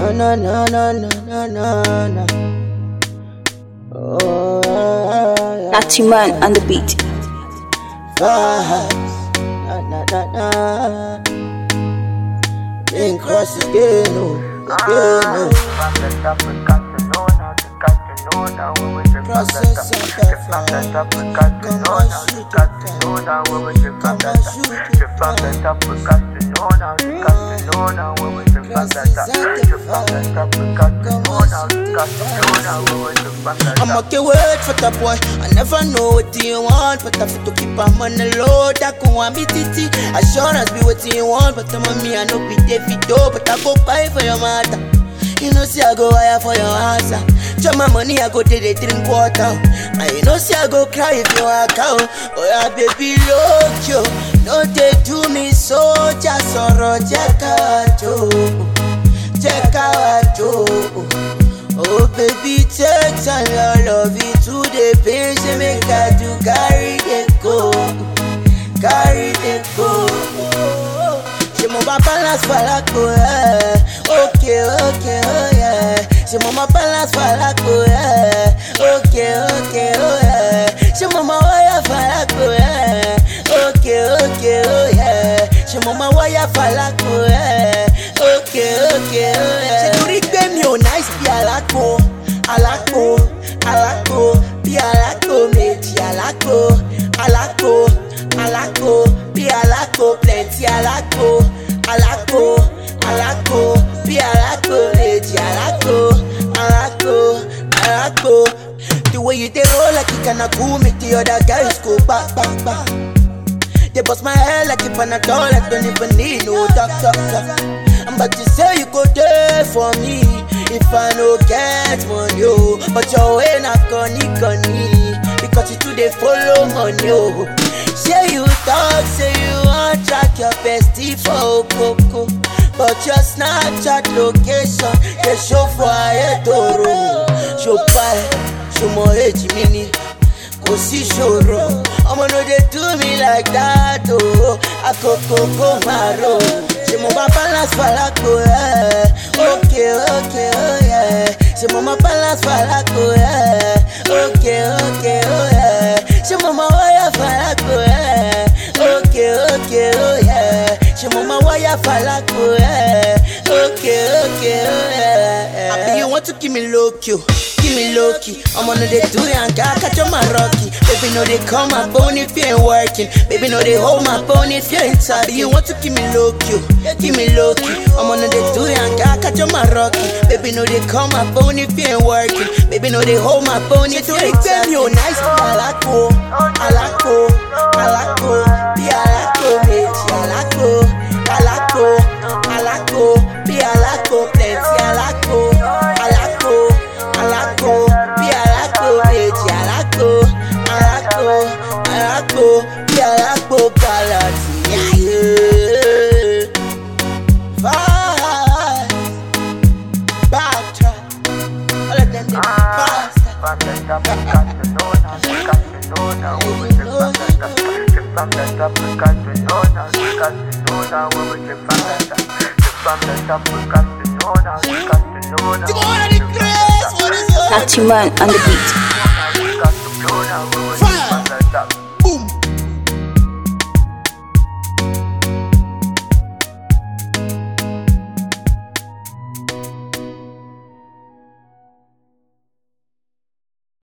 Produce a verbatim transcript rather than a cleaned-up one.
Na na na na na na na na. Oh, yeah, yeah. Natty Man on the beat. Vibes. Na na na na. Been cross again, oh, again, oh. Process of the fire. Come on, shoot it down. Come on, shoot it down. I'm okay word for the boy. I never know what you want, but I feel to keep am on the low. That go want me titi. Assurance be what you want, but I'm on me. I know be David though, but I go buy for your mother. You know, see, I go higher for your answer. Chop my money, I go take the drink water. And you know, see, I go cry if you walk out. Oh, yeah, baby, look you. Don't they do me so? Just sorrow, check out you. Check out you. Oh, baby, take time, your love it to the pain. She make I do carry the go. Carry the go. She move my balance for like go, yeah. Okay, okay, oh yeah. She move my balance for like go, yeah. Okay, okay, oh yeah. She move my wire for like go, yeah. Okay, okay, oh yeah. She move my wire for like go, yeah. Okay, okay, oh yeah. She do it with me, oh nice, be a like go, a like go, a like go, be a like go, mate, a like go, a like go, a like go, be a like go, plenty a like go, a like go, a like go, be a like go, mate, a like go, a like go, a like go. The way you dey roll like you cannot cool me, the other guys go back, back, back. They bust my head like if I'm not all, I don't even need no doctor. I'm about to say you go there for me if I no get money, oh. But your way not gonna need because you too they follow money, oh. Say you talk, say you want track your bestie for Coco, but your Snapchat location they show for a toro. Show pie, show more age mini. Go see showroom. I'ma know they do me like that, oh. I go go go maro. She move my balance for like go, yeah. Okay, okay, oh yeah. She move my balance for like go, yeah. Okay, okay, oh yeah. She move my wire for like go, yeah. Okay, okay, oh yeah. She move my wire for like go, yeah. Okay, okay, oh yeah. I mean, you want to keep me low key. Give me low key, I'm on the do and catch on my rocky. Baby, no, they call my bone if you ain't working. Baby, no, they hold my bone if you ain't tired. You want to keep me low key, give me low key. I'm on the do and catch on my rocky. Baby, no, they call my bone if you ain't working. Baby, no, they hold my bone if you ain't tired. You nice, I like go, I like go, I like go, be I like go, bitch, I like go, I like go, I like go, be I like go, plenty, I like go, I like go. Alako, be alako, baby, alako, alako, alako, be alako, balance, yeah. Vibe, backtrack, all of them they fast. Natty Man on the beat. Fire, boom.